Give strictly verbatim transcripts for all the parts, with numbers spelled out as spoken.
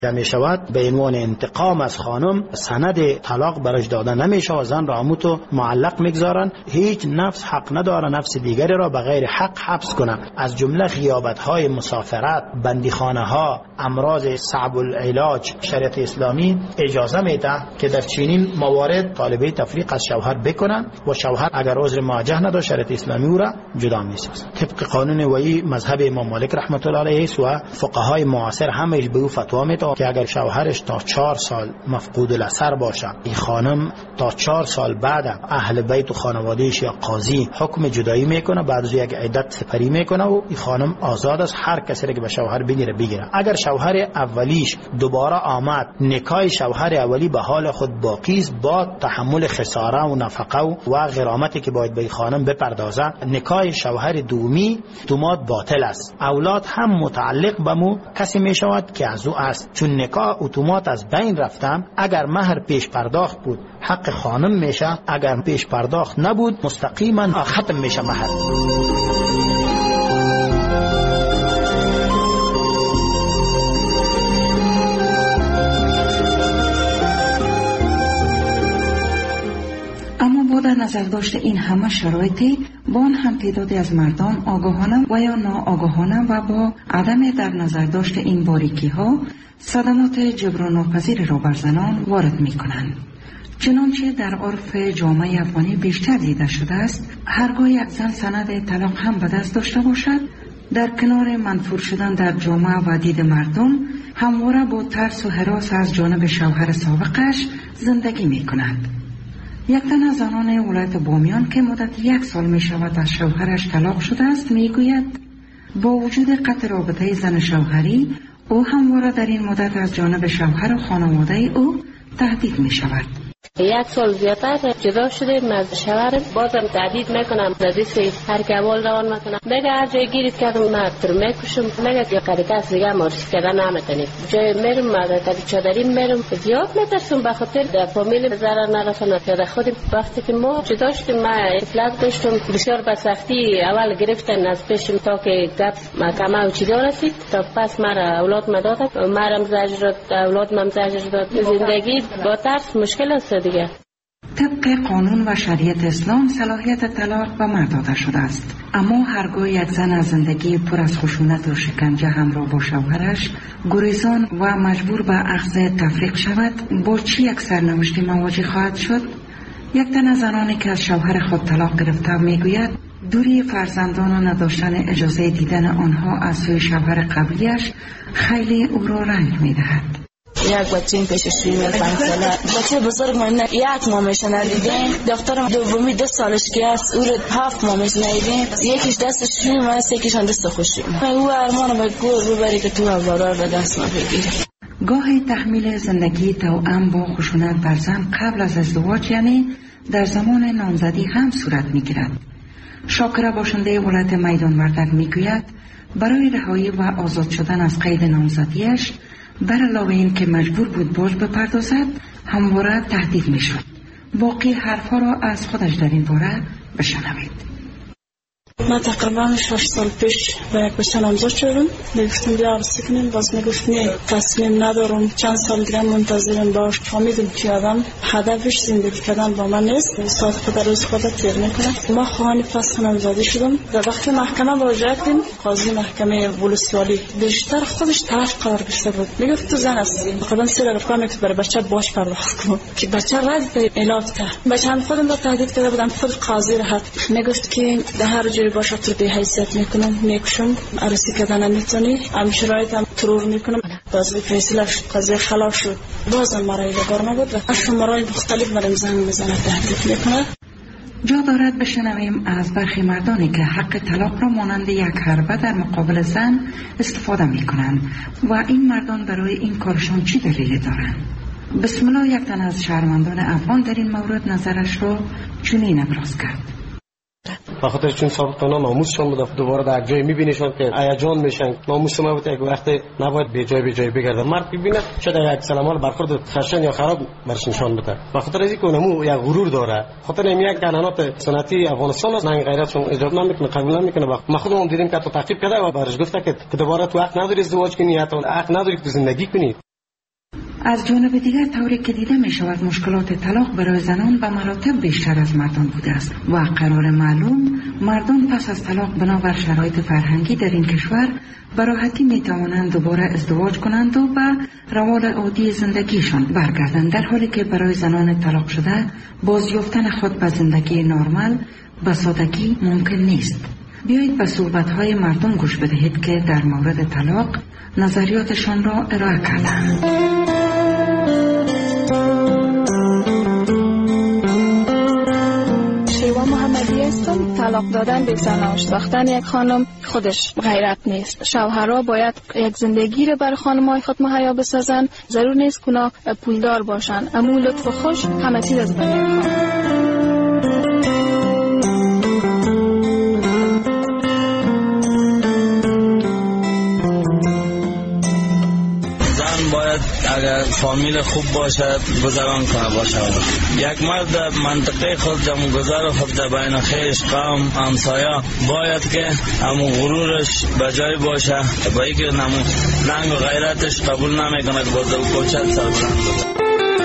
می شود به عنوان انتقام از خانم سند طلاق برش داده نمیشه و زن را اموتو معلق میگذارن. هیچ نفس حق نداره نفس دیگری را به غیر حق حبس کنه. از جمله غیابت های مسافرت، بندیخانه ها، امراض صعب العلاج، شریعت اسلامی اجازه میده که در چنین موارد طالبه تفریق از شوهر بکنن و شوهر اگر عذر مواجه نداشت شریعت اسلامی او را جدا میسازه. طبق قانون ولی مذهب امام مالک رحمت الله علیه و فقهای معاصر همش به او فتوا میده که اگر شوهرش تا چهار سال مفقود الاثر باشه، این خانم تا چهار سال بعد اهل بیت و خانوادهش یا قاضی حکم جدایی میکنه، بعد از یک عدت سپری میکنه و این خانم آزاد است هر کسی که به شوهر بگیره بگیره. اگر شوهر اولیش دوباره آمد، نکاح شوهر اولی به حال خود باقی است با تحمل خساره و نفقه و غرامتی که باید به خانم بپردازه. نکاح شوهر دومی اتومات باطل است. اولاد هم متعلق به مو کسی میشود که از او است، چون نکاح اتومات از بین رفتم. اگر مهر پیش پرداخت بود حق خانم میشه، اگر پیش پرداخت نبود مستقیما ختم میشه مهر. در نظر داشته این همه شرایطی با آن هم تعدادی از مردان آگاهانه و یا ناآگاهانه و با عدم در نظر داشته این باریکی ها صدمات جبران ناپذیر را بر زنان وارد می کنند. چنانچه در عرف جامعه افغانی بیشتر دیده شده است، هرگاه یک زن سند طلاق هم به دست داشته باشد، در کنار منفور شدن در جامعه و دید مردم همواره با ترس و هراس از جانب شوهر سابقش زندگی می کند. یک تن از زنان ولایت بامیان که مدت یک سال می شود از شوهرش طلاق شده است می گوید با وجود قطع رابطه زن شوهری او همواره در این مدت از جانب شوهر و خانواده او تهدید می شود. یک سال زیادتر جدا شدیم از شوهرم، بازم تهدید میکنم ردیس هر که اول روان میکنم، میگه هر جای گیرید کردم من تر میکشم، میگه که قریکاس دیگه مارش کردن نمیتونید. جای میرم مادر چادری میرم، زیاد میترسم به خاطر در فامیل ضرر نرسونه. در خودم وقتی که ما جدا شدیم ما اطلاع داشتم بسیار به سختی اول گرفتن از پیشم تا که گپ محکمه و چیزا رسید، تا پس مرا اولاد مدادت مرم زجر اولاد مم زجر داد. زندگی با ترس مشکل است دیگه. طبق قانون و شریعت اسلام صلاحیت طلاق به مرد داده شده است، اما هرگاه یک زن از زندگی پر از خشونت و شکنجه همراه با شوهرش گریزان و مجبور به اخذ تفریق شود، با چی یک سرنوشتی مواجه خواهد شد؟ یک تن از زنانی که از شوهر خود طلاق گرفته میگوید دوری فرزندان و نداشتن اجازه دیدن آنها از سوی شوهر قبلیش خیلی او را رنج میدهد. یک بچه این پیشش روی پنج ساله بچه بزرگ من یک مامش ندیدیم، دخترم دومی دو سالش که است او رو هفت مامش ندیدیم، یکیش دستش روی من است یکیش هم دست خوشی من. او ارمانو به گور ببری که تو اولاد به دست ما بگیری. گاهی تحمیل زندگی توأم با خشونت بر زن قبل از ازدواج یعنی در زمان نامزدی هم صورت میگیرد. شاکره باشنده ولایت میدان وردک میگوید برای رهایی و آزاد شدن از قید نامزدیش بر علاوه این که مجبور بود باج بپردازد همواره تهدید می شد. باقی حرفها را از خودش در این باره بشنوید. من تقریبا شش سال پیش به یک بچه نامزد شدم، میگفتم بیا عروسی کنیم، باز میگفت نه تصمیم ندارم، چند سال دیگه منتظرم باش. فهمیدم که آدم هدفش زندگی کردن با من نیست، ساعت خود روز خود تیر میکنه. ما خواهان پس نامزدی شدم، در وقت محکمه مراجعه کردیم، قاضی محکمه ولسوالی بیشتر خودش طرف قرار گرفته بود، میگفت تو زن هستی، خودم سر رفتم که برای بچه باش پرداخت کنم که بچه رد به علاج کرد. بچه‌م خودم را تهدید کرده بودم، خود قاضی را میگفت که در هر جوری باشه تو به حیثیت میکنم، میکشم، عروسی کردن نمیتونی، هم شرایط هم ترور میکنم. باز فیصله شد، قضیه خلاف شد، بازم مرای بگار نبود و شمارای مختلف مرم زنگ میزنه تهدید میکنه. جا دارد بشنویم از برخی مردانی که حق طلاق را مانند یک حربه در مقابل زن استفاده میکنند و این مردان برای این کارشان چی دلیلی دارند. بسم الله. یک تن از شهروندان افغان در این مورد نظرش را چنین ابراز کرد. بخاطر چون سابقا ناموسشون بود، دوباره در جای میبینیشون که هیجان میشن. ناموس ما بود یک وقت نباید به جای به جای بگردن. مرد ببینه شاید یک سلامال برخورد خشن یا خراب برش نشان بده. بخاطر اینکه اونمو یک غرور داره. خاطر این یک قانونات سنتی افغانستان از ننگ غیرتشون اجازه نمیکنه، قبول نمیکنه. ما خودمون دیدیم که تو تعقیب کرده و برش گفته که دوباره تو حق نداری ازدواج کنی یا تو حق نداری که زندگی کنی. از جانب دیگر طوری که دیده می شود مشکلات طلاق برای زنان به مراتب بیشتر از مردان بوده است و قرار معلوم مردان پس از طلاق بنابر شرایط فرهنگی در این کشور به راحتی می توانند دوباره ازدواج کنند و به روال عادی زندگیشان برگردند، در حالی که برای زنان طلاق شده بازیافتن خود به زندگی نرمال به سادگی ممکن نیست. بیایید به صحبت‌های مردم گوش بدهید که در مورد طلاق نظریاتشان را ارائه کردند. شیوا محمدی هستم. طلاق دادن به زن ساختن یک خانم خودش غیرت نیست. شوهرها باید یک زندگی را بر خانم‌های خود مهیا بسازند. ضرور نیست که اونا پولدار باشند، اما لطف و خوش همه چیز از بین خانم. باید اگر فامیل خوب باشد گذران کنه باشد. یک مرد منطقه خود جمع گذار خود در بین خیش قوم همسایه باید که همون غرورش به جای باشه، با اینکه نمو رنگ و غیرتش قبول نمیکنه که باز او کوچت سربلند باشه.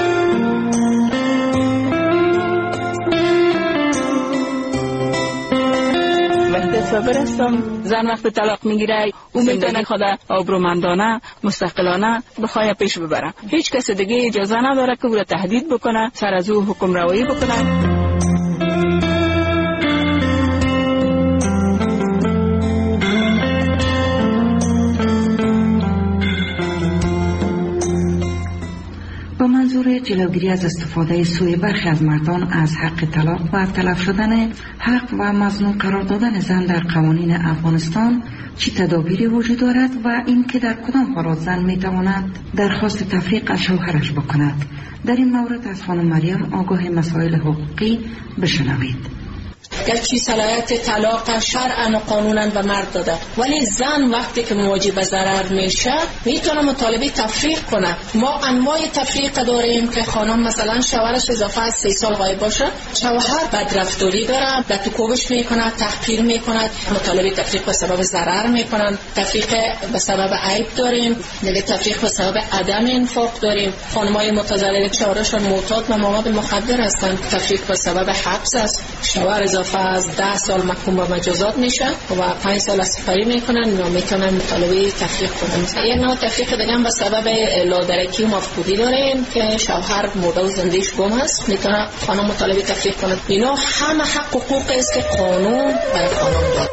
صابر هستم. زن وقت طلاق میگیره او میتونه خود آبرومندانه مستقلانه بخواه پیش ببره. هیچ کس دیگه اجازه نداره که او را تهدید بکنه، سر از او حکم روایی بکنه. با منظور جلوگیری از استفاده سوی برخی از مردان از حق طلاق و تلف شدن حق و مظنون قرار دادن زن در قوانین افغانستان چی تدابیری وجود دارد و این که در کدام حالات زن میتواند درخواست تفریق از شوهرش بکند. در این مورد از خانم مریم آگاه مسائل حقوقی بشنوید. گرچه صلاحیت طلاق شرعاً و قانوناً به مرد داده، ولی زن وقتی که مواجه به ضرر میشه میتونه مطالبه تفریق کنه. ما انواع تفریق داریم که خانم مثلا شوهرش اضافه از سه سال غایب باشه، شوهر بدرفتاری داره، لطوکوبش میکنه، تحقیر میکنه، مطالبه تفریق به سبب ضرر میکنن. تفریق به سبب عیب داریم، دیگه تفریق به سبب عدم انفاق داریم. خانمای متزلل شوهرشون معتاد به مواد مخدر هستند، تفریق به سبب حبس است. شوهر اضافه از ده سال محکوم به مجازات میشه و پنج سال از سفری میکنن یا میتونن مطالبه تفریق کنن. یک نوع تفریق دیگه هم به سبب لادرکی و مفقودی داریم که شوهر مرده و زندهش گم است، میتونه خانم مطالبه تفریق کنه. اینا همه حق و حقوقی است که قانون برای خانم داد.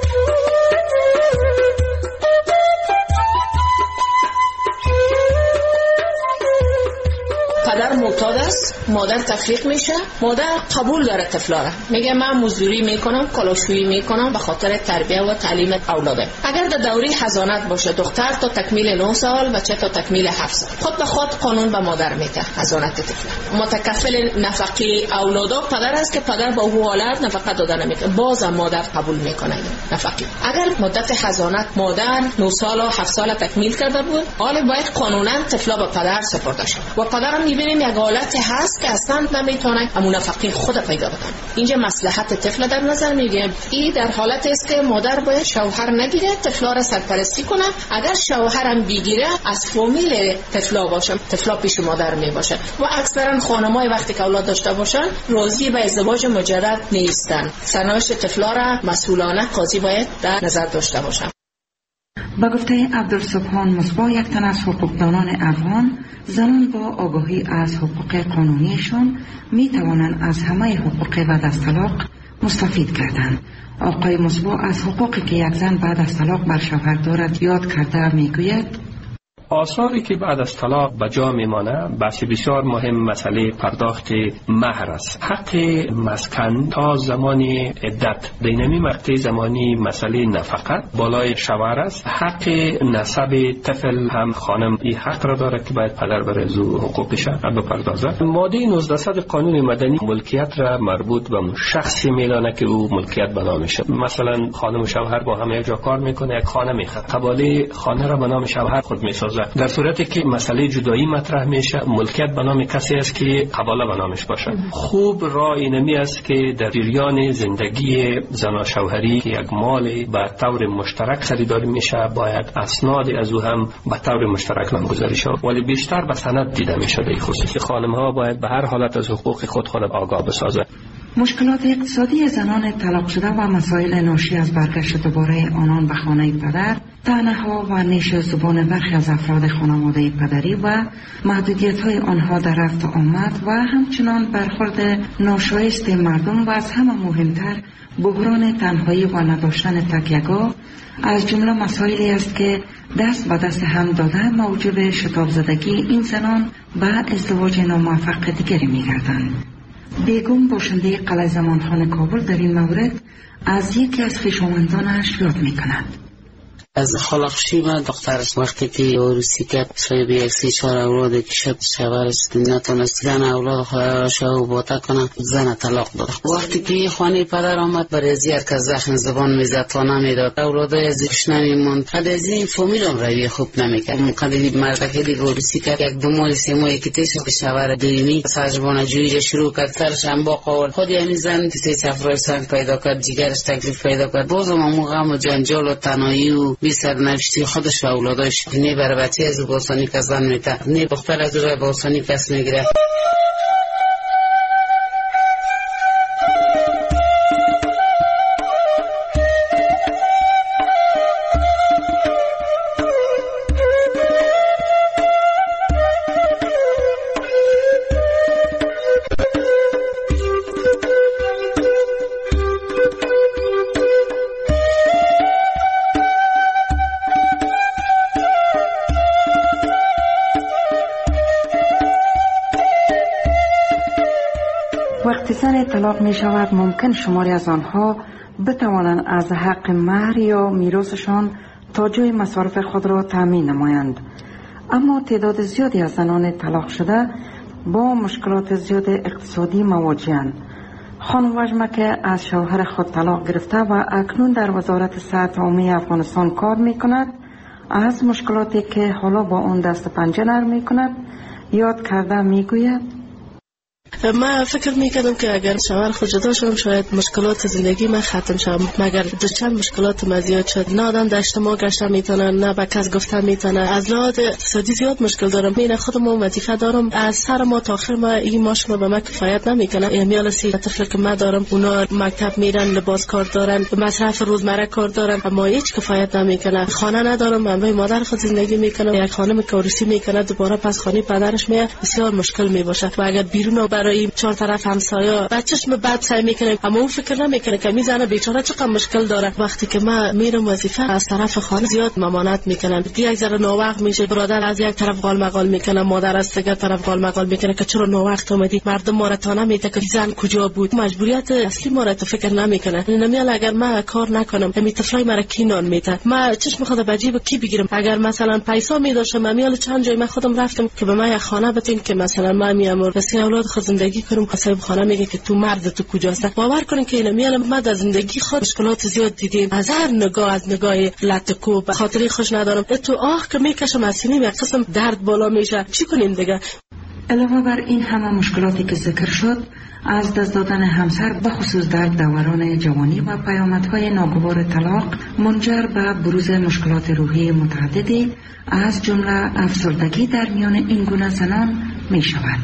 پدر معتاد است، مادر تفریق میشه، مادر قبول داره طفلا را، میگه من مزدوری میکنم، کالاشویی میکنم به خاطر تربیت و تعلیم اولادم. اگر در دوره حضانت باشه دختر تا تکمیل نه سال، بچه تا تکمیل هفت سال، خود به خود قانون به مادر میده حضانت طفل. متکفل نفقه اولادا پدر است که پدر با او حالت نفقه دادن نمیکنه، باز مادر قبول میکنه نفقه. اگر مدت حضانت مادر نه سال و هفت سال تکمیل کرده بود، حالا باید قانونا طفلا به پدر سپرده شد و پدر میبینیم یک حالت هست که اصلا نمیتونه همون نفقه خود پیدا بکنه. اینجا مصلحت طفل در نظر میگیره. این در حالت است که مادر باید شوهر نگیره، طفلا را سرپرستی کنه. اگر شوهرم بگیره از فامیل طفلا باشه، طفلا پیش مادر می باشه و اکثرا خانمای وقتی که اولاد داشته باشن راضی به ازدواج مجرد نیستن. سرنوشت طفلا را مسئولانه قاضی باید در نظر داشته باشه. با گفته عبدالسبحان مصباح، یک تن از حقوقدانان افغان، زنان با آگاهی از حقوق قانونیشان می توانند از همه حقوق بعد از طلاق مستفید کردند. آقای مصباح از حقوقی که یک زن بعد از طلاق بر شوهر دارد یاد کرده می گوید آثاری که بعد از طلاق به جا میمانه بحث بسیار مهم مسئله پرداخت مهر است. حق مسکن تا زمانی عدت، دینمی مقطع زمانی مسئله نفقه بالای شوهر است. حق نسب طفل هم خانم این حق را داره که باید پدر بر از او حقوقش بپردازد. ماده نوزده قانون مدنی ملکیت را مربوط به شخصی میدانه که او ملکیت به نامشه. مثلا خانم و شوهر با هم یک جا کار میکنه، یک خانه میخره، قباله خانه را به نام شوهر خود میسازه بسازه. در صورتی که مسئله جدایی مطرح میشه، ملکیت به نام کسی است که حواله به نامش باشه. خوب راه اینمی است که در جریان زندگی زن و شوهری که یک مال به طور مشترک خریداری میشه، باید اسناد از او هم به طور مشترک نامگذاری شود، ولی بیشتر به سند دیده میشه. در خصوص خانم ها باید به هر حالت از حقوق خود خود آگاه بسازه. مشکلات اقتصادی زنان طلاق شده و مسائل ناشی از برگشت دوباره آنان به خانه پدر، طعنه‌ها و نیش زبان برخی از افراد خانواده پدری و محدودیت‌های آنها در رفت و آمد و همچنان برخورد ناشایست مردم و از همه مهمتر بحران تنهایی و نداشتن تکیه‌گاه از جمله مسائلی است که دست به دست هم داده موجب شتاب زدگی این زنان به ازدواج ناموفق دیگری می‌گردند. بیگم باشنده قلعه زمانخان کابل در این مورد از یکی از خویشاوندانش یاد می‌کند. از خلقشی من دخترش وقتی که عروسی کرد صاحب یک سی چهار اولاد که شد شوهرش نتونست زن اولاد خواهرش رو باطا کنه، زن طلاق داد. وقتی که خانه پدر آمد برای زیر که زخم زبان میزد تا نمیداد، اولادای ازش نمیموند. قد از این فامیل هم روی خوب نمیکرد. قد این مرد که دیگه عروسی کرد یک دو ماه سه ماه که تیش شوهر دیمی سرجبان جویی شروع کرد، سرش هم با قول خود یعنی زن سی سفرای سنگ پیدا کرد، جگرش تکلیف پیدا کرد. بازم همون غم و جنجال و تنهایی و بی سرنوشتی خودش و اولاداش نه بر بچه از باسانی کس زن میده، نه دختر از روی باسانی کس میگیره. وقتی زن طلاق می شود ممکن شماری از آنها بتوانند از حق مهر یا میراثشان تا جای مصارف خود را تامین نمایند، اما تعداد زیادی از زنان طلاق شده با مشکلات زیاد اقتصادی مواجهند. خانم وجمه از شوهر خود طلاق گرفته و اکنون در وزارت صحت عمومی افغانستان کار می کند، از مشکلاتی که حالا با اون دست پنجه نرم می کند یاد کرده می گوید: من فکر میکردم که اگر شوهر خود جدا شدم شاید مشکلات زندگی من ختم شد، مگر دو چند مشکلات من زیاد شد. نه آدم در اجتماع گشتن میتونه، نه به کس گفتن میتونه. از لحاظ اقتصادی زیاد مشکل دارم. من خودم وظیفه دارم، از سر ما تا آخر ما این ماش ما به من کفایت نمیکنه. امیال سی طفل که من دارم اونا مکتب میرن، لباس کار دارن، مصرف روزمره کار دارن، اما هیچ کفایت نمیکنه. خانه ندارم، من به مادر خود زندگی میکنم. یک خانم که عروسی میکنه دوباره پس خانه پدرش میاد، بسیار مشکل میباشه. و اگر بیرون برای چهار طرف همسایه بچه‌ش به بعد سعی میکنه، اما اون فکر نمیکنه که میزنه بیچاره چقدر مشکل داره. وقتی که من میرم وظیفه از طرف خانه زیاد ممانعت میکنن، یک ذره ناوقت میشه، برادر از یک طرف قال مقال میکنه، مادر از دیگر طرف قال مقال میکنه که چرا ناوقت اومدی، مردم ما را تا نمیده که زن کجا بود. مجبوریت اصلی ما را تو فکر نمیکنه. نمیال اگر من کار نکنم همین طفلای مرا کی نان میده، من چشم خود به جیب کی بگیرم؟ اگر مثلا پیسا میداشم میال چند جای من خودم رفتم که به من یک خانه بتین که مثلا من میام واسه اولاد خود زندگی کنم، صاحب خانه میگه که تو مرد تو کجاست. باور کنین که اینا ما در زندگی خود مشکلات زیاد دیدیم، از هر نگاه، از نگاه لطکو به خاطری خوش ندارم. تو آخ که میکشم از سینه یک قسم درد بالا میشه، چی کنیم دیگه؟ علاوه بر این همه مشکلاتی که ذکر شد، از دست دادن همسر به خصوص در دوران جوانی و پیامدهای ناگوار طلاق منجر به بروز مشکلات روحی متعددی از جمله افسردگی در میان این گونه زنان می شود.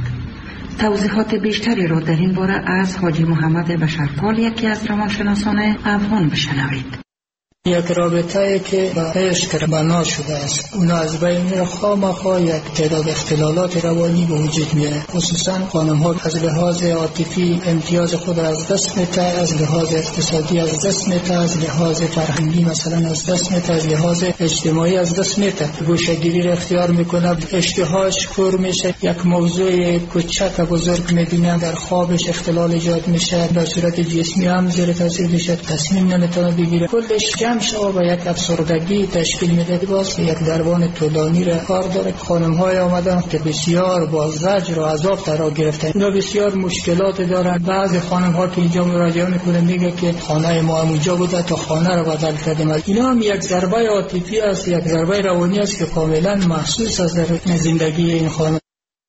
توضیحات بیشتری را در این باره از حاجی محمد بشرپال، یکی از روانشناسان افغان، بشنوید. یک رابطه که با عشق بنا شده است، اون از بین خامخا یک تعداد اختلالات روانی به وجود میاد. خصوصا خانم ها از لحاظ عاطفی امتیاز خود از دست میده، از لحاظ اقتصادی از دست میده، از لحاظ فرهنگی مثلا از دست میده، از لحاظ اجتماعی از دست میده. گوشه‌گیری را اختیار میکنه، اشتهاش پر میشه، یک موضوع کوچک و بزرگ میبینه، در خوابش اختلال ایجاد میشه، در صورت جسمی هم زیر تاثیر میشه، تصمیم نمیتونه بگیره. کلش جمع شود و یک افسردگی تشکیل میده. باز یک دربان طولانی را کار داره. خانم های آمدن که بسیار با زجر و عذاب فرا گرفتن، اونا بسیار مشکلات دارن. بعضی خانم ها که اینجا مراجعه میکنه میگه که خانه ما اونجا بوده تا خانه رو بدل کردیم. اینا هم یک ضربه عاطفی است، یک ضربه روانی است که کاملا محسوس است در زندگی این خانم.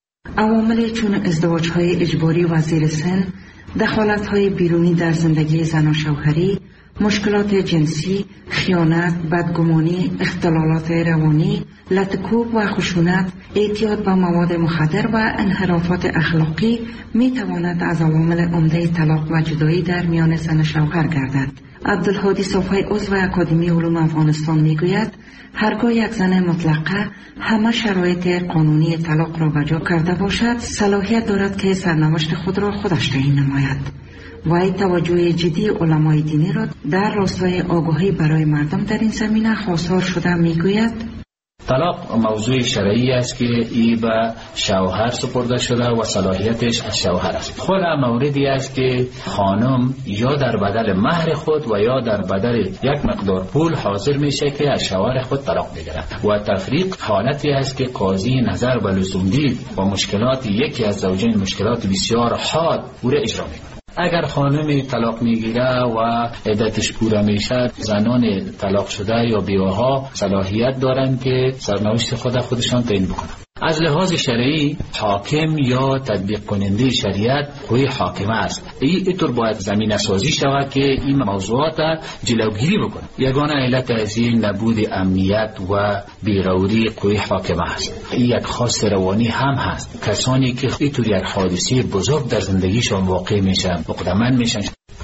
عوامل چون ازدواج‌های اجباری و زیر سن، دخالت‌های بیرونی در زندگی زن و شوهری، مشکلات جنسی، خیانت، بدگمانی، اختلالات روانی، لطکوب و خشونت، اعتیاد به مواد مخدر و انحرافات اخلاقی می تواند از عوامل عمده طلاق و جدایی در میان زن و شوهر گردد. عبدالهادی صافی عضو اکادمی علوم افغانستان می گوید هرگاه یک زن مطلقه همه شرایط قانونی طلاق را بجا کرده باشد، صلاحیت دارد که سرنوشت خود را خودش تعیین نماید. وی توجه جدی علمای دینی را در راستای آگاهی برای مردم در این زمینه خواستار شده می گوید طلاق موضوع شرعی است که ای به شوهر سپرده شده و صلاحیتش از شوهر است. خود موردی است که خانم یا در بدل مهر خود و یا در بدل یک مقدار پول حاضر میشه که از شوهر خود طلاق بگیره و تفریق حالتی است که قاضی نظر به لزوم دید و مشکلات یکی از زوجین مشکلات بسیار حاد او را اجرا میکنه. اگر خانم طلاق میگیره و عدتش پوره میشه، زنان طلاق شده یا بیوه‌ها صلاحیت دارن که سرنوشت خود خودشان تعیین بکنن. از لحاظ شرعی حاکم یا تطبیق کننده شریعت کوی حاکم است. ای اینطور باید زمینه سازی شود که این موضوعات جلوگیری بکنه. یگانه علت از این نبود امنیت و بیغوری کوی حاکم است. این یک خواست روانی هم هست. کسانی که اینطور یک حادثه بزرگ در زندگیشان واقع میشن مقدماً میشن.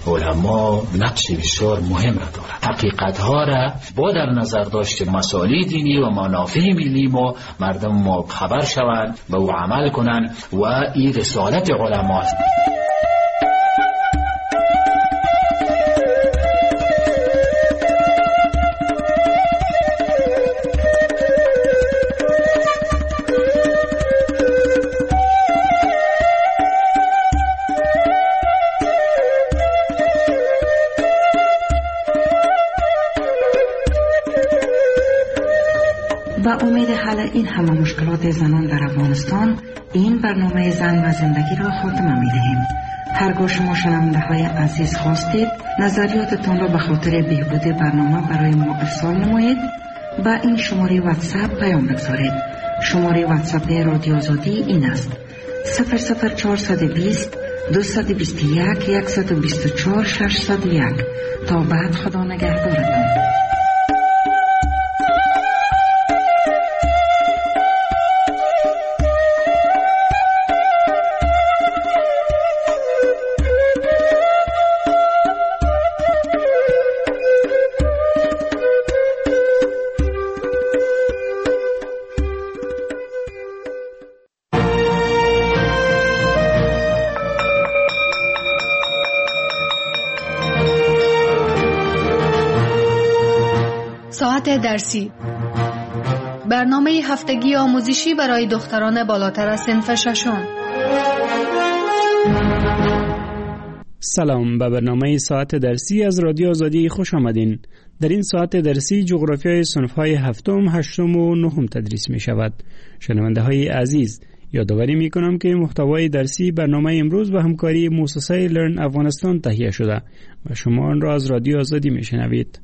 علما نقش بسیار مهم را دارند. حقیقت ها را با در نظر داشت مسائل دینی و منافع ملی ما مردم ما خبر شوند و او عمل کنند و این رسالت علما است. با امید حل این همه مشکلات زنان در افغانستان، این برنامه زن و زندگی را خاتمه می دهیم. هرگاه شما شنونده های عزیز خواستید نظریاتتان را به خاطر بهبود برنامه برای ما ارسال نمایید، با این شماره واتساپ پیام بگذارید. شماره واتساپ رادیو آزادی این است: صفر صفر چهارصد و بیست دویست و بیست و یک صد و بیست و چهار ششصد و یک. تا بعد، خدا نگهدارتان. ساعت درسی، برنامه هفتگی آموزشی برای دختران بالاتر از صنف ششم. سلام، به برنامه ساعت درسی از رادیو آزادی خوش آمدین. در این ساعت درسی جغرافیای صنف‌های هفتم، هشتم و نهم تدریس می شود. شنونده های عزیز، یادآوری می کنم که محتوای درسی برنامه امروز به همکاری مؤسسه لرن افغانستان تهیه شده و شما آن را از رادیو آزادی می شنوید.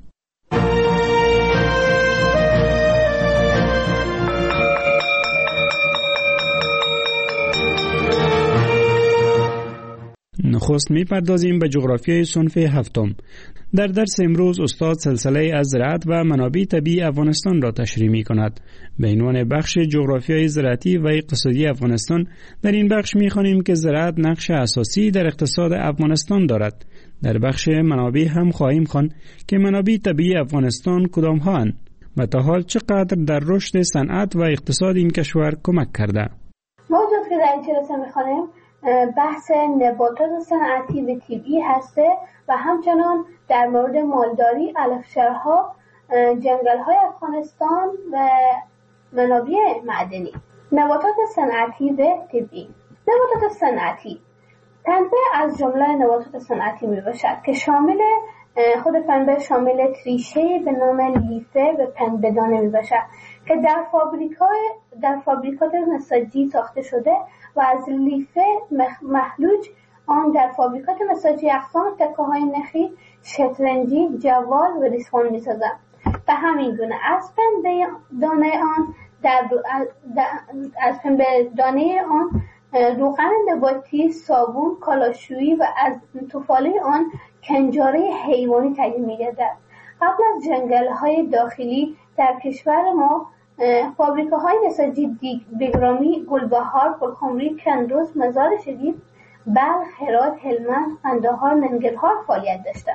نخست می پردازیم به جغرافیای صنف هفتم. در درس امروز استاد سلسله از زراعت و منابع طبیعی افغانستان را تشریح می کند. به عنوان بخش جغرافیای زراعتی و اقتصادی افغانستان، در این بخش می خوانیم که زراعت نقش اساسی در اقتصاد افغانستان دارد. در بخش منابع هم خواهیم خواند که منابع طبیعی افغانستان کدام ها اند و تا حال چقدر در رشد صنعت و اقتصاد این کشور کمک کرده. موضوعی که در این جلسه می خوانیم بحث نباتات صنعتی و طبیعی هسته و همچنان در مورد مالداری، علفشارها، جنگل‌های افغانستان و منابع معدنی. نباتات صنعتی و طبیعی. نباتات صنعتی تنوع از جمله نباتات صنعتی می باشد که شامل خود پنبه شامل تریشه به نام لیفه و پنبه دانه می باشد که در فابریکای در فابریکات نساجی ساخته شده و از لیفه مخلوج آن در فابریکات نساجی اقسام تکه های نخی، شطرنجی، جوال و ریسمان می سازند. به همین گونه از پنبه دانه آن در از پنبه دانه آن روغن نباتی، صابون، کالاشویی و از توفاله آن کنجاره حیوانی تهیه می‌گردد. قبل از جنگل‌های داخلی در کشور ما فابریکه‌های نساجی بگرامی، گلبهار، گلخمری، کندوز، مزار شریف، بلخ، هرات، هلمند، قندهار، ننگرهار فعالیت داشتند.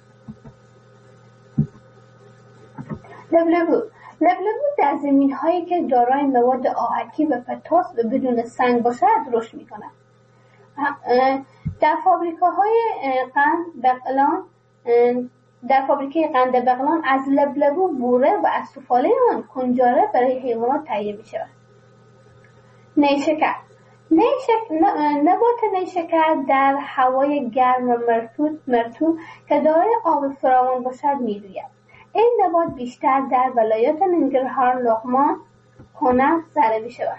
لبلبو لبلبو در زمین‌هایی که دارای مواد آهکی و پتاس و بدون سنگ باشد رشد می‌کند. در فابریکه‌های قند بغلان در فابریکه قند بغلان از لبلبو بوره و از سفاله آن کنجاره برای حیوانات تهیه می‌شود. نیشکر نیشک... نبات نیشکر در هوای گرم و مرطوب مرطوب که دارای آب فراوان باشد می‌روید. این نبات بیشتر در ولایات ننگرهار، لغمان، کنر زرع می‌شود.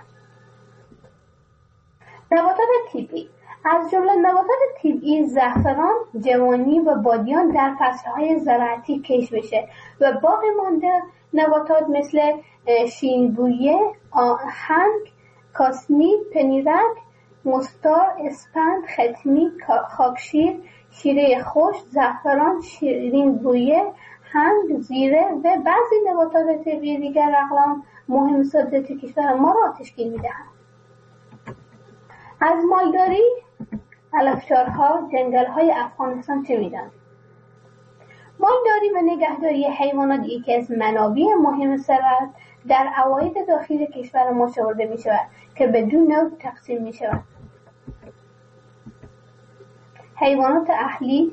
نباتات طبیعی از جمله نباتات طبیعی زعفران، جوانی و بادیان در فصل‌های زراعتی کشت میشه و باقی مانده نباتات مثل شینبویه، آهنگ، کاسنی، پنیرک، مستار، اسپند، ختمی، خاکشیر، شیره خشک، زعفران، شیرین بویه، هنگ، زیره و بعضی نباتات طبیعی دیگر اقلام مهم صادراتی کشور ما را تشکیل می‌دهند. از مالداری، علفشارها، جنگل‌های افغانستان چه می‌دانید؟ مالداری و نگهداری حیوانات یکی از منابع مهم ثروت در عواید داخلی کشور ما شمرده می‌شود که به دو نوع تقسیم می‌شود. حیوانات اهلی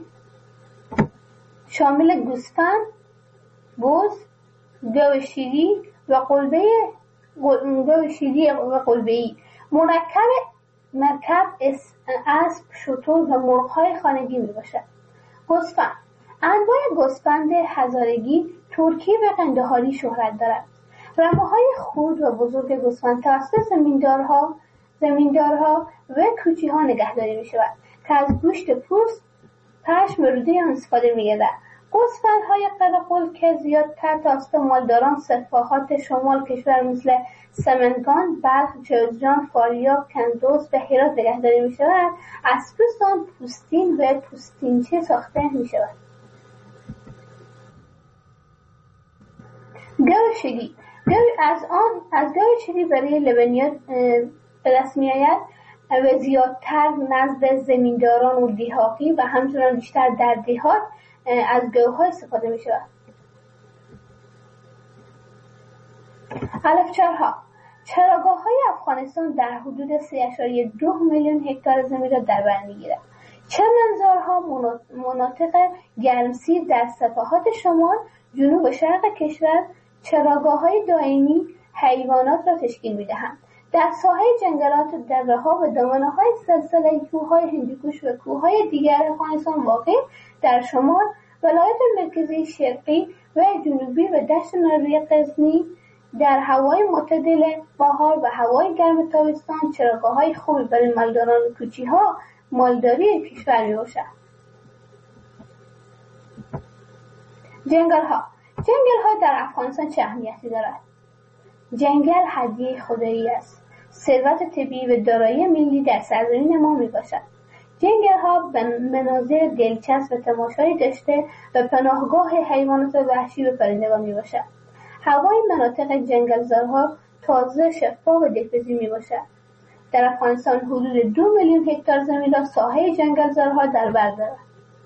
شامل گوسفند، بز، گاو شیری و قلبه گاو شیری و قلبه‌ای، مرکب مرکب اسب، شتر و مرغ‌های خانگی میباشد. گوسفند انواع گوسفند هزارگی، ترکی و قندهاری شهرت دارد. رمه‌های خرد و بزرگ گوسفند توسط زمیندارها زمیندارها و کوچی‌ها نگهداری می‌شود که از گوشت پوست، پشم و روده آن استفاده می‌گردد. گوسفندهای قرقل که زیادتر توسط مالداران سفاحات شمال کشور مثل سمنگان، بلخ، جوزجان، فاریاب، کندوز و هرات نگهداری می‌شود، از پوست آن پوستین و پوستینچه ساخته می‌شود. گاو شیری گاو از آن از گاو شیری برای لبنیات به دست می‌آید و زیادتر نزد زمینداران و دیهاتی و همچنان بیشتر در دیهات از گاوها استفاده می شود. علفچارها چراگاه‌های افغانستان در حدود سه اشاریه دو میلیون هکتار زمین را در بر می‌گیرد. چمنزارها مناطق گرمسیر در سفاحات شمال، جنوب و شرق کشور چراگاه‌های دائمی حیوانات را تشکیل می‌دهند. در ساحه جنگلات، دره‌ها و دامنه‌های سلسله کوه‌های هندوکش و کوه‌های دیگر افغانستان واقع در شمال، ولایات مرکزی، شرقی و جنوبی و دشت ناروی غزنی در هوای معتدل بهار و هوای گرم تابستان چراگاه‌های خوبی برای مالداران و کوچی‌ها مالداری کشور می‌باشد. جنگل‌ها جنگل‌ها در افغانستان چه اهمیتی دارد؟ جنگل هدیه خدایی است. ثروت طبیعی و دارایی ملی در سرزمین ما میباشد. جنگل‌ها به مناظر دلچسب و تماشایی داشته و پناهگاه حیوانات وحشی و پرندگان میباشد. هوای مناطق جنگلزارها تازه، شفاف و دلپذیر میباشد. در افغانستان حدود دو میلیون هکتار زمین را ساحه جنگلزارها در بر دارد.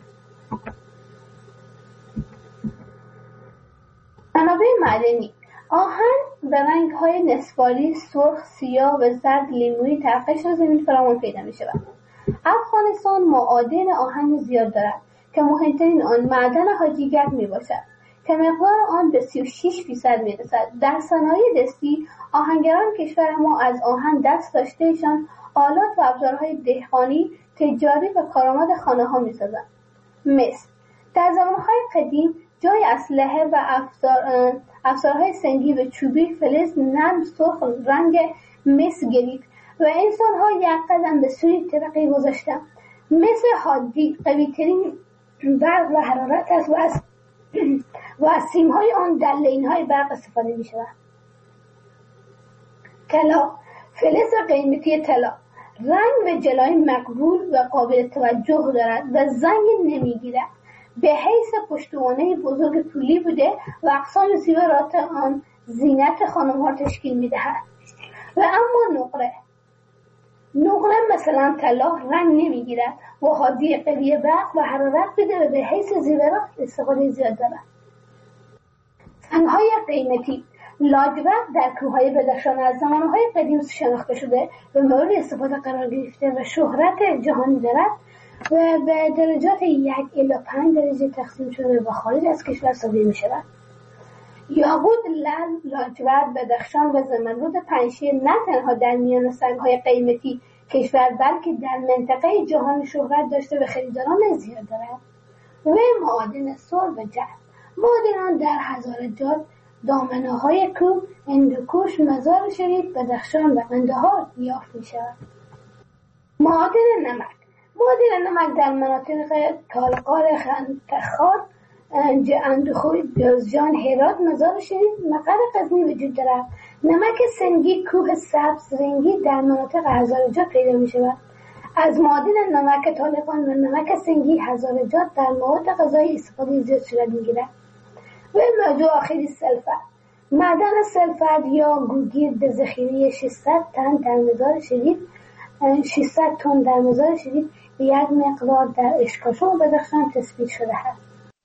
منابع معدنی آهن به رنگ‌های نصفاری، سرخ، سیاه و زرد لیمویی در قشر زمین فراوان پیدا می‌شود. افغانستان معادن آهن زیاد دارد که مهمترین آن معدن حاجیگرد میباشد که مقدار آن به سی و شش فیصد میرسد. در صنایع دستی آهنگران کشور ما از آهن دست داشتهشان آلات و ابزارهای دهقانی، تجاری و کارآمد خانه‌ها می‌سازند. مس در زمانهای قدیم جای اسلحه و افزار افزارهای سنگی و چوبی، فلز، نرم، سرخ رنگ مس گرفت و انسان‌ها یک قدم به سوی ترقی گذاشتند. مس حادی قوی‌ترین برق و حرارت است و از و از سیم‌های آن در لین‌های برق استفاده می‌شود. طلا، فلز قیمتی طلا رنگ و جلای مقبول و قابل توجه دارد و زنگ نمی‌گیرد. به حیث پشتوانه بزرگ پولی بوده و اقسام زیورات آن زینت خانم‌ها تشکیل می‌دهد. و اما نقره نقره مثلا طلا رنگ نمی‌گیرد و حادی قوی برق و حرارت بده و به حیث زیورات استفاده زیاد دارد. سنگ‌های قیمتی لاجورد در کوههای بدخشان از زمانهای قدیم شناخته شده و مورد استفاده قرار گرفته و شهرت جهانی دارد و به درجات یک الی پنج درجه تقسیم شده و خارج از کشور صادر می شود. یاقوت، لعل، لاجورد، بدخشان و زمرد پنجشیر نه تنها در میان سنگ‌های قیمتی کشور بلکه در منطقه جهان شهرت داشته و خریداران زیاد دارد. و معادن سر و جرم معادنان در هزارجات، دامنه‌های کوه، هندوکوش، مزار شریف، بدخشان و قندهار یافت می‌شود. معادن نمک معادن نمک در مناطق تالقار، خندخار، اندخوی، جوزجان، هرات، مزار شریف، مقر غزنی وجود دارد. نمک سنگی کوه سبز رنگی در مناطق هزارجات پیدا می‌شود. از معادن نمک طالقان و نمک سنگی هزارجات در مواد غذایی استفاده زیاد صورت می‌گیرد. و موضوع آخری سلفر معدن سلفر یا گوگرد ذخیره ششصد تن در مزار شریف ششصد تن در مزار شریف به یک مقدار در اشکاشان و بدخشان تثبیت شده است.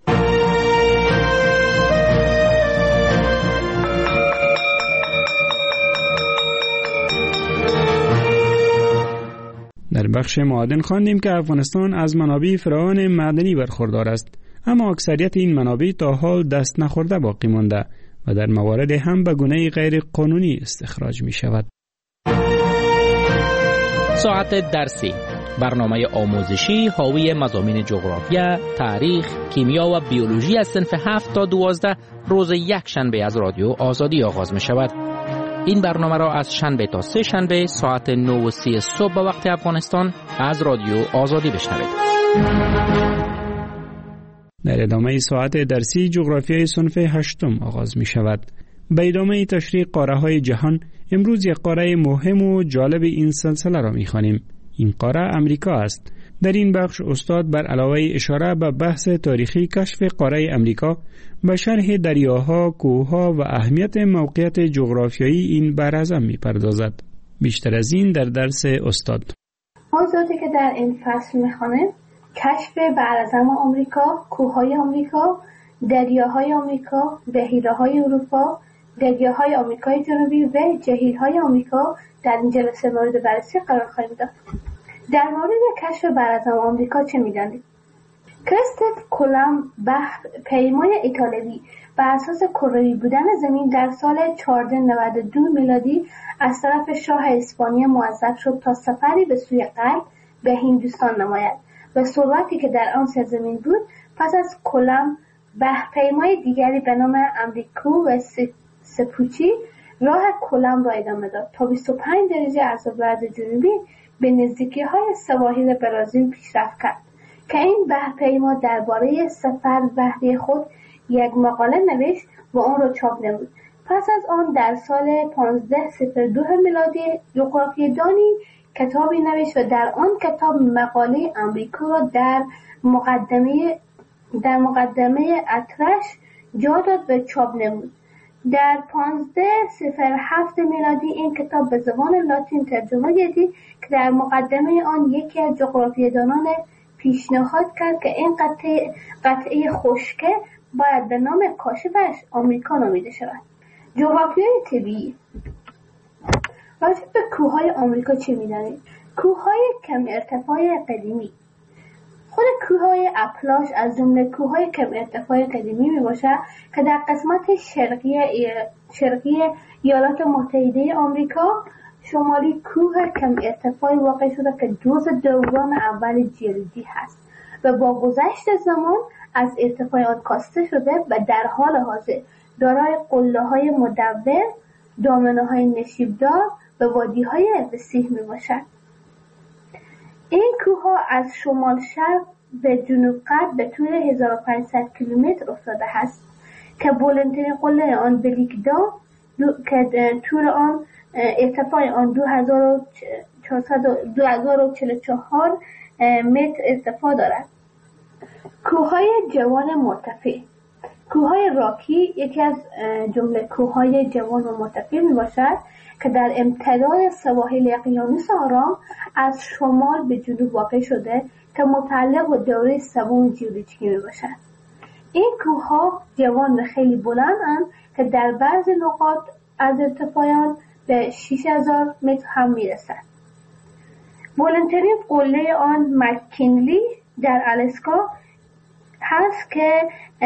در بخش معادن خواندیم که افغانستان از منابع فراوان معدنی برخوردار است، اما اکثریت این منابع تا حال دست نخورده باقی مانده و در موارد هم به گونه غیر قانونی استخراج می شود. ساعت درسی، برنامه آموزشی حاوی مضامین جغرافیا، تاریخ، کیمیا و بیولوژی از صنف هفت تا دوازده روز یک شنبه از رادیو آزادی آغاز می شود. این برنامه را از شنبه تا سه شنبه ساعت نه و سی صبح به وقت افغانستان از رادیو آزادی بشنوید. در ادامه ساعت درسی جغرافیای صنف هشتم آغاز می شود. به ادامه تشریح قاره های جهان امروز یک قاره مهم و جالب این سلسله را می خوانیم. این قاره امریکا است. در این بخش استاد بر علاوه اشاره به بحث تاریخی کشف قاره امریکا به شرح دریاها، کوهها و اهمیت موقعیت جغرافیایی این براعظم می پردازد. بیشتر از این در درس استاد. موضوعاتی که در این فصل می خوانیم: کشف براعظم آمریکا، کوههای آمریکا، دریاهای آمریکا، بحیره‌های اروپا، دریاهای آمریکای جنوبی و جزیره‌های آمریکا در این جلسه مورد بررسی قرار خواهیم داد. در مورد کشف براعظم آمریکا چه می‌دانید؟ کریستوف کلمب بحر پیمای ایتالیایی بر اساس کروی بودن زمین در سال چهارصد و نود و دو میلادی از طرف شاه اسپانیا موظف شد تا سفری به سوی غرب به هندوستان نماید و ثروتی که در آن سرزمین بود. پس از کلمب بحرپیمای دیگری به نام امریکو و سپوچی راه کلمب را ادامه داد تا بیست و پنج درجه از ابعاد جنوبی به نزدیکی‌های سواحل برزیل پیشرفت کرد که این بحرپیما درباره سفر بحری خود یک مقاله نوشت و آن را چاپ نمود. پس از آن در سال پانزده صفر دو میلادی جغرافیه‌دانی کتابی نوشت و در آن کتاب مقاله امریکا را در مقدمه در مقدمه اطرش جا داد و چاپ نمود. در پانزده صفر هفت میلادی این کتاب به زبان لاتین ترجمه گردید که در مقدمه آن یکی از جغرافیه‌دانان پیشنهاد کرد که این قطعه قطعه خشکه باید به نام کاشفش آمریکا نامیده شود. جغرافیای طبیعی. راجع به کوههای آمریکا چه می‌دانید؟ کوههای کم ارتفاع قدیمی. خود کوههای اپلاش از جمله کوههای کم ارتفاع قدیمی میباشد که در قسمت شرقی شرقی ایالات متحده آمریکا شمالی کوه کم ارتفاعی واقع شده که جزء دوم اول جلدی هست و با گذشت زمان از ارتفاع آن کاسته شده و در حال حاضر دارای قله‌های مدور، دامنه‌های نشیبدار و وادی‌های وسیع میباشد. این کوه‌ها از شمال شرق به جنوب غرب به طول هزار و پانصد کیلومتر افتاده است که بلندترین قله آن بلیکدام که طول آن ارتفاع آن دو هزار و چهل و چهار متر ارتفاع دارد. کوههای جوان مرتفع. کوههای راکی یکی از جمله کوههای جوان و مرتفع می باشد که در امتداد سواحل اقیانوس آرام از شمال به جنوب واقع شده که متعلق به دوره سوم ژئولوژیکی می باشد. این کوهها جوان و خیلی بلندند که در بعض نقاط از ارتفاع آن به شش هزار متر هم می رسد. بلندترین قله آن مک‌کینلی در آلاسکا هست که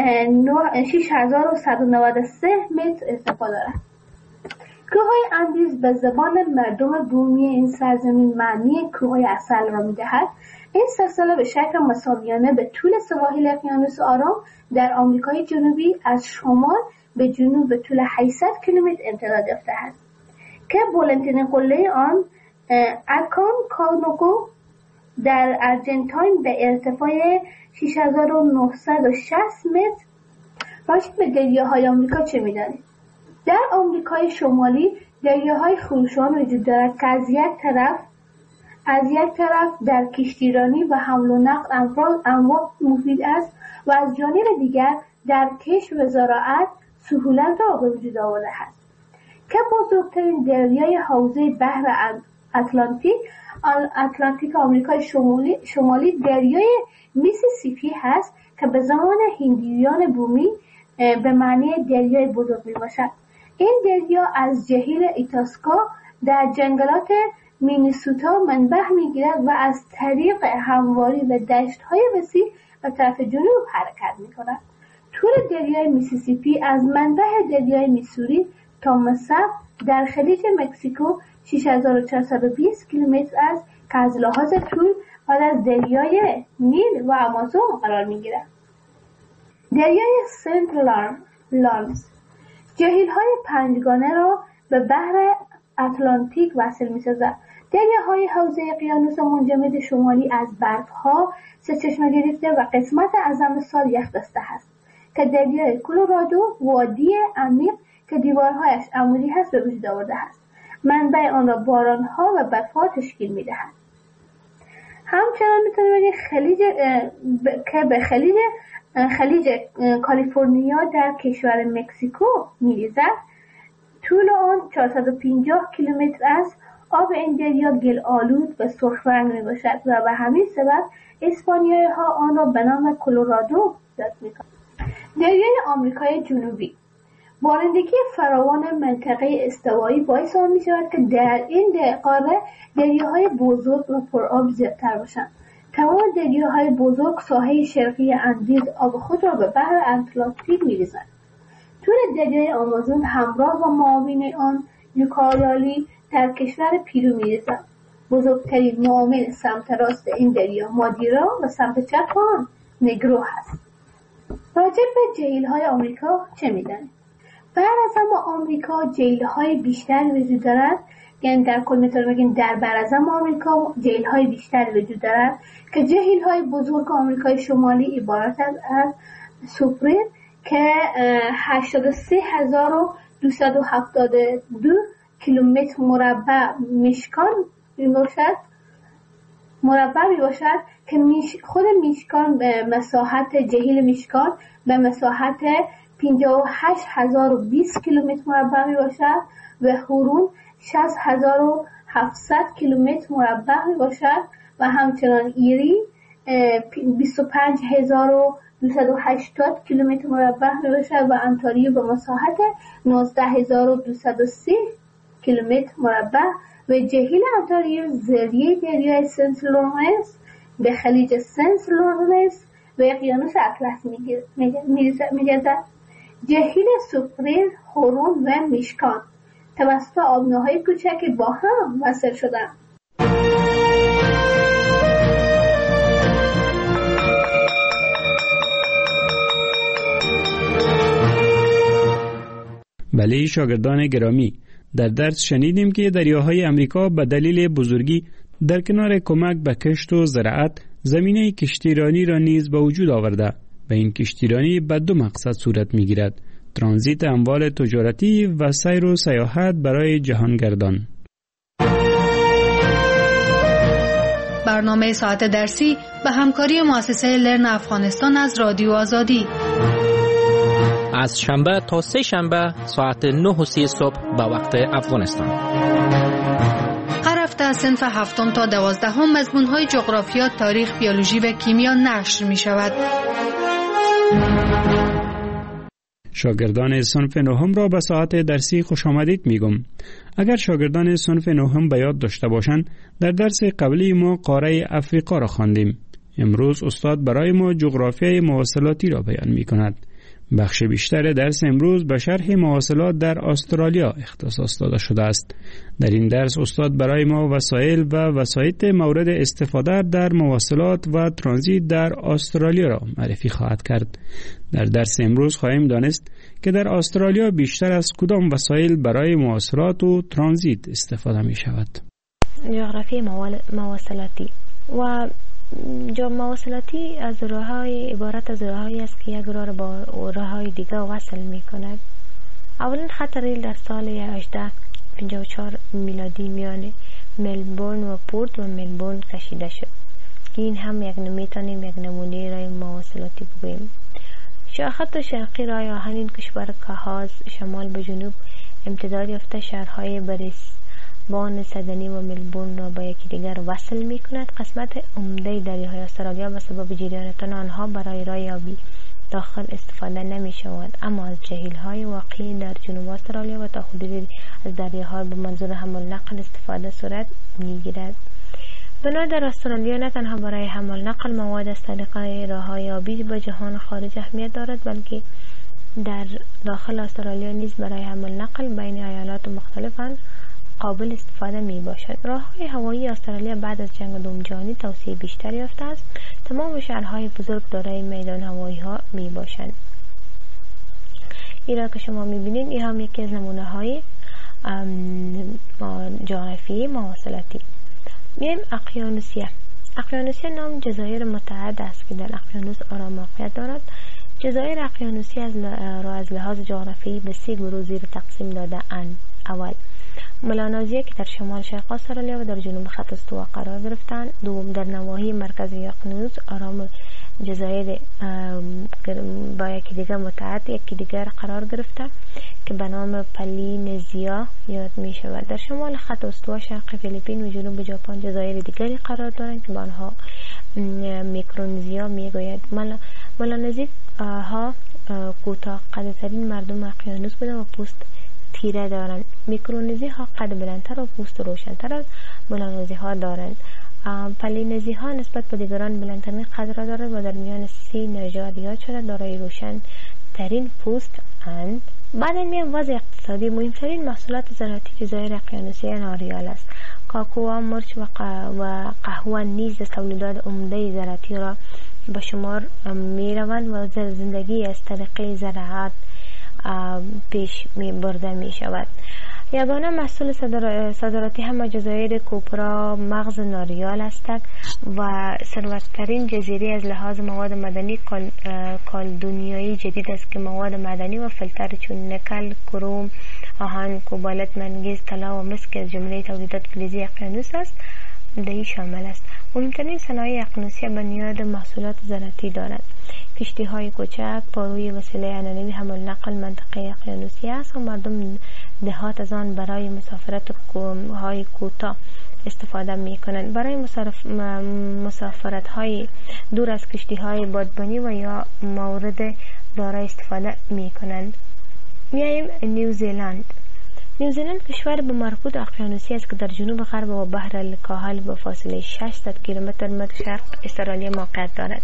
شش هزار و صد و نود و سه متر ارتفاع دارد. کوههای اندیز به زبان مردم بومی این سرزمین معنی کوههای اصل را می‌دهد. این سلسله به شکل مساویانه به طول سواحل اقیانوس آرام در آمریکای جنوبی از شمال به جنوب به طول هشتصد کیلومتر امتداد یافته است که بلندترین قله آن اکونکاگوآ در آرژانتین به ارتفاع شش هزار و نهصد و شصت متر. راجع به دریاهای آمریکا چه می‌دانید؟ در آمریکای شمالی دریاهای خروشان وجود دارد که از یک طرف از یک طرف در کشتیرانی و حمل و نقل انواع مفید است و از جانب دیگر در کشت و زراعت سهولت را به وجود آورده است که بزرگترین دریای حوزه بحر اتلانتیک اتلانتیک آمریکای شمالی شمالی دریای میسیسیپی هست که به زمان هندیان بومی به معنی دریای بزرگ می باشد. این دریا از جهیل ایتاسکا در جنگلات مینیسوتا منبع می گیرد و از طریق همواری و دشت های وسیع به طرف جنوب حرکت می کند. طول دریای میسیسیپی از منبع دریای میسوری تا مصب در خلیج مکزیکو شش هزار و چهارصد و بیست کیلومتر است که از لحاظ طول بعد از دریای نیل و آمازون قرار می گیرد. دریای سنت لارنس جهیل های پنجگانه را به بحر اتلانتیک وصل می سازد. دریاهای حوزه اقیانوس منجمد شمالی از برف ها سرچشمه گرفته و قسمت اعظم سال یخ بسته است که دریای کلرادو وادی عمیق که دیوارهایش عمودی هست به وجود آورده است. منبع آن را باران ها و برف ها تشکیل می دهد. همچنان می تونید بگید خلیج که به خلیج خلیج کالیفرنیا در کشور مکزیکو می ریزد. طول آن چهارصد و پنجاه کیلومتر است. آب این دریا گل آلود و سرخ رنگ می باشد و به همین سبب اسپانیایی ها آن را به نام کلرادو یاد می کنند. دریای آمریکای جنوبی بارندگی فراوان منطقه استوایی باعث آن می شود که در این قاره دریاهای بزرگ و پرآب زیادتر باشند. تمام دریاهای بزرگ ساحه شرقی اندیز آب خود را به بحر اتلانتیک می ریزند. طول دریای آمازون همراه با معاون آن یوکاریالی در کشور پیرو می ریزند. بزرگترین معاون سمت راست این دریا مادیرا و سمت چپ آن نگرو هست. راجع به جهیل‌های آمریکا چه می‌دانید؟ بر اعظم آمریکا جهیل‌های بیشتر وجود دارد، یعنی در کل میتونیم بگیم در بر اعظم آمریکا جهیل‌های بیشتر وجود دارد که جهیل‌های بزرگ آمریکای شمالی عبارت از سوپرین که هشتاد و سه هزار و دویست و هفتاد و دو کیلومتر مربع میشکان میباشد مربع میباشد که میش خود میشکان به مساحت جهیل میشکان به مساحت پنجاه و هشت هزار و بیست کیلومتر مربع میباشد و هورون شصت هزار و هفتصد کیلومتر مربع میباشد و همچنان ایری بیست و پنج هزار و دویست و هشتاد کیلومتر مربع میباشد و انتاریو به مساحت نوزده هزار و دویست و سی کیلومتر مربع و جهیل انتاریو ذریعه دریای سنت لورنس به خلیج سنت لورنس و اقیانوس اطلس می‌گردد. جهیل سوپرین، هورون و میشکان توسط آبنه‌های کوچک با هم وصل شدند. بله شاگردان گرامی، در درس شنیدیم که دریاهای امریکا به دلیل بزرگی در کنار کمک به کشت و زراعت زمینه کشتیرانی را نیز به وجود آورده و این کشتیرانی به دو مقصد صورت می گیرد: ترانزیت اموال تجارتی و سیر و سیاحت برای جهانگردان. برنامه ساعت درسی به همکاری مؤسسه لرن افغانستان از رادیو آزادی از شنبه تا سه شنبه ساعت نه و سی صبح به وقت افغانستان. هر هفته از صنف هفتم تا دوازدهم مضمون‌های جغرافیا، تاریخ، بیولوژی و کیمیا نشر می شود. شاگردان صنف نهم را به ساعت درسی خوش آمدید میگم. اگر شاگردان صنف نهم به یاد داشته باشند، در درس قبلی ما قاره افریقا را خواندیم. امروز استاد برای ما جغرافیای مواصلاتی را بیان می کند. بخش بیشتر درس امروز به شرح مواصلات در استرالیا اختصاص داده شده است. در این درس استاد برای ما وسایل و وسایط مورد استفاده در مواصلات و ترانزیت در استرالیا را معرفی خواهد کرد. در درس امروز خواهیم دانست که در استرالیا بیشتر از کدام وسایل برای مواصلات و ترانزیت استفاده می شود. جغرافی مواصلاتی و جا مواصلاتی از راه‌های عبارت از راه‌هایی است که یک راه را با راه‌های دیگر وصل می‌کند. اولین خط ریل در سال هزار و هشتصد و پنجاه و چهار میلادی میان ملبورن و پورت و ملبورن کشیده شد که این هم یک نمیتونیم یک نمونه راه مواصلاتی بگوییم. شاخط شرقی راه آهنین کشور کاهاز شمال به جنوب امتداد یافته شهرهای بریس بان سدنی و ملبورن را با یکی دیگر وصل می کند. قسمت عمده دریاهای استرالیا به سبب جریان تن آنها برای راه آبی داخل استفاده نمی شود، اما از جهیل های واقعی در جنوب استرالیا و تا حدودی از دریاها به منظور حمل نقل استفاده صورت می گیرد. بنا در استرالیا نه تنها برای حمل نقل مواد از طریق راههای آبی به جهان خارج اهمیت دارد، بلکه در داخل استرالیا نیز برای حمل نقل بین ایالات مختلف قابل استفاده می باشد. راههای هوایی استرالیا بعد از جنگ دوم جهانی توسعه بیشتر یافته است. تمام شهرهای بزرگ دارای میدان هوایی ها می باشند. این را که شما می بینید این هم یکی از نمونه های جغرافی مواصلاتی. میایم اقیانوسیه. اقیانوسیه نام جزایر متعدد است که در اقیانوس آرام موقعیت دارد. جزایر اقیانوسیه از را از لحاظ جغرافی به سه گروه زیر تقسیم داده اند. اول ملانازیه که در شمال شرق استرالیا و در جنوب خط استوا قرار گرفتند. دوم در نواحی مرکزی اقیانوس آرام جزایر با یکی دیگر متعدد یکی دیگر قرار گرفته که به نام پلینزیا یاد می شود. در شمال خط استوا شرق فیلیپین و جنوب ژاپن جزایر دیگری قرار دارند که به آنها میکرونزیا می گوید. ملانزی ها کوتاه قدترین مردم اقیانوس بودند و پوست تیره دارند. میکرونزی ها قد بلندتر و پوست روشنتر از ملانزی ها دارند. پلینزی ها نسبت به دیگران بلندترین قد را دارند و در میان سی نژاد یاد شده دارای روشن ترین پوست اند. بعد میان وضع اقتصادی مهمترین محصولات زراعتی جزایر اقیانوسی ناریال است. کاکائو، مرچ و قهوه نیز تولیدات عمده زراعتی را به شمار می روند و زندگی از طریق زراعت پیش می برده می شود. یگانه محصول صادراتی همه جزایر کوپرا مغز ناریال هستند و ثروتترین جزیره از لحاظ مواد مدنی کالدونیایی جدید است که مواد مدنی و فلتر چون نکل، کروم، آهن، کوبالت، منگنز، طلا و مس که از جمله تولیدات فلزی اقیانوس است دهی شامل است. مهمترین صنایع اقیانوسی بنیاد محصولات زراعتی دارند. کشتی های کوچک پاروی وسیله عنعنوی حمل نقل منطقه اقیانوسی است و مردم دهات از آن برای مسافرت های کوتاه استفاده می کنند. برای مسافرت های دور از کشتی های بادبانی و یا مورد دارای استفاده می کنند. میایم نیوزیلند. نیوزیلند کشور به مربوط اقیانوسی است که در جنوب غرب و بحر الکاهل به فاصله ششصد کیلومتر مد شرق استرالیا موقعیت دارد.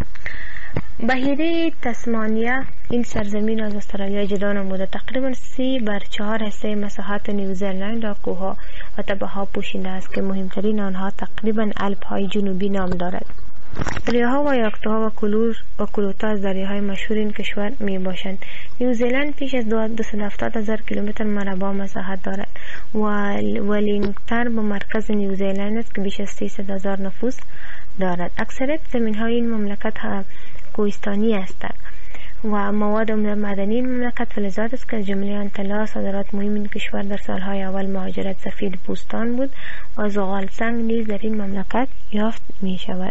بحیره تسمانیا این سرزمین از استرالیا جدا نموده. تقریبا سی بر چهار حصه مساحت نیوزیلند را کوهها و تپه‌ها پوشیده است که مهمترین آنها تقریبا الپ های جنوبی نام دارد. دریاها و یاکتوها و کلور و کلوتا از دریاهای مشهور این کشور می باشند. نیوزیلند پیش از دویست و هفتاد هزار کیلومتر مربع مساحت دارد و ولینگتن به مرکز نیوزیلند است که بیش از سیصد هزار نفوس دارد. اکثریت زمین های این مملکت کوهستانی هستند و مواد معدنی این مملکت فلزات است که از جمله آن طلا صادرات مهم این کشور در سالهای اول مهاجرت سفید پوستان بود و زغال سنگ نیز در این مملکت یافت می شود.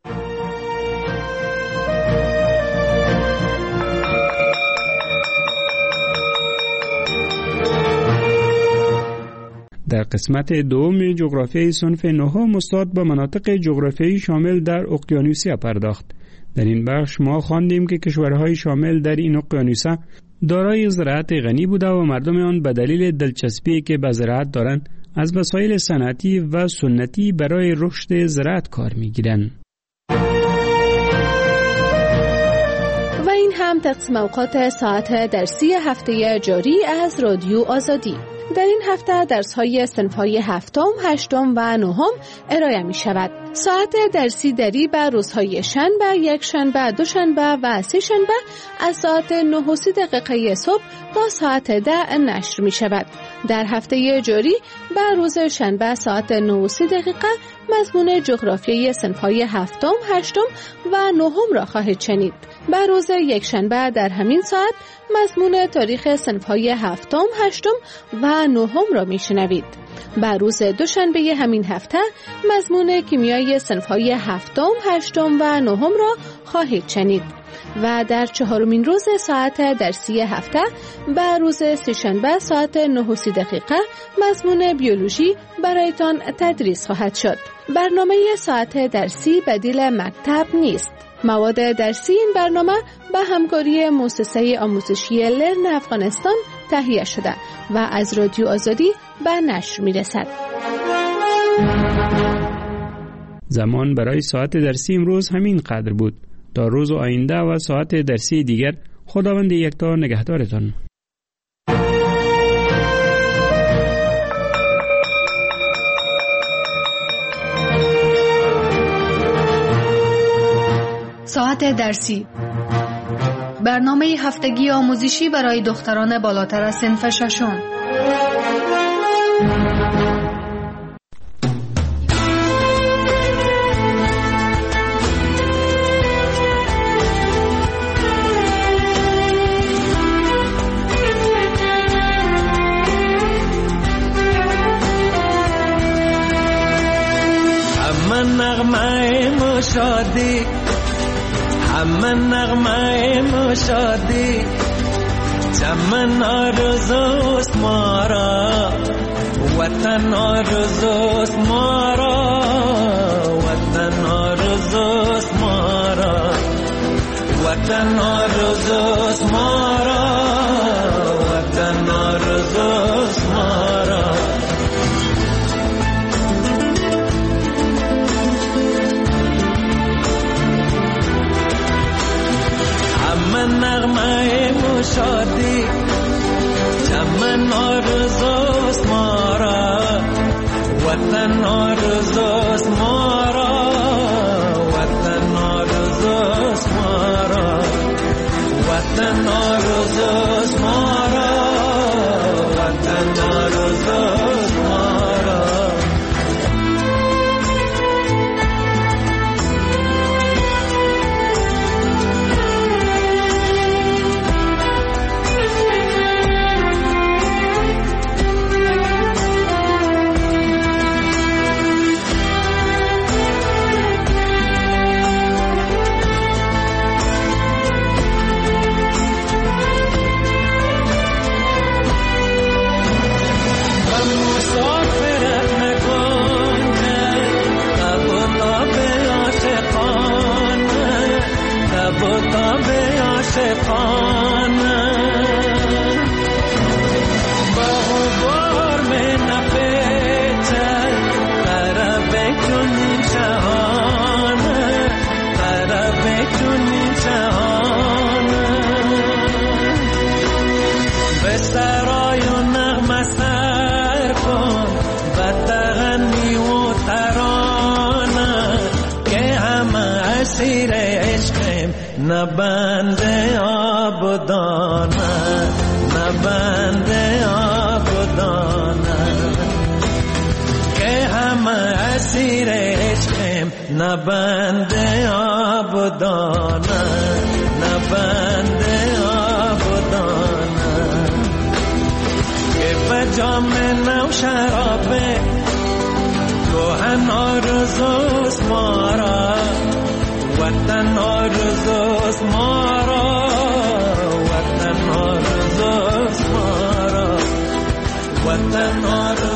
در قسمت دوم جغرافیای صنف نهم استاد به مناطق جغرافیایی شامل در اقیانوسیا پرداخت. در این بخش ما خواندیم که کشورهای شامل در این اقیانوسها دارای زراعت غنی بوده و مردم آن به دلیل دلچسبی که به زراعت دارند از وسایل صنعتی و سنتی برای رشد زراعت کار می‌گیرند. و این هم تقسیم اوقات ساعت درسی هفته جاری از رادیو آزادی. در این هفته درس‌های صنف‌های هفتم، هشتم و نهم ارائه می‌شود. ساعت درسی دری بر روزهای شنبه، یک شنبه، دو شنبه و سه شنبه از ساعت نه و سی دقیقه صبح تا ساعت ده نشر می‌شود. در هفته جاری بر روز شنبه ساعت نه و سی دقیقه مضمون جغرافیای صنف‌های هفتم، هشتم و نهم را خواهید شنید. بر روز یک شنبه در همین ساعت مضمون تاریخ صنف‌های هفتم، هشتم و نهم را میشنوید. بر روز دوشنبه همین هفته مضمون کیمیای صنف‌های هفتم، هشتم و نهم را خواهید شنید. و در چهارمین روز ساعت درسی هفته بر روز سه‌شنبه ساعت نه و سی دقیقه مضمون بیولوژی برایتان تدریس خواهد شد. برنامه ساعت درسی بدیل مکتب نیست. مواد درسی این برنامه به همکاری مؤسسه آموزشی لرن افغانستان تهیه شده و از رادیو آزادی به نشر می رسد. زمان برای ساعت درسی امروز همین قدر بود. تا روز آینده و ساعت درسی دیگر خداوند یکتا نگهدارتان. ساعت درسی، برنامه هفتگی آموزشی برای دختران بالاتر از صنف ششم. همه نغمه مشادی، همه نغمه مشادی، چمن آرزوست ما را، وطن آرزوست ما را، وطن آرزوست ما را، وطن آرزوست ما را، وطن آرزوست ما را. نغمه مشادی، چمن آرزوست ما را، وطن آرزوست ما را، وطن آرزوست ما را، وطن آرزوست ما را، وطن آرزوست ما را. نه بنده آبدانه نه بنده آبدانه که همه اسیر عشقیم نه بنده آبدانه نه بنده آبدانه که بجام نو شرابه روحن آرزوست مارا وطن آرزوست مارا وطن آرزوست مارا وطن آرزوست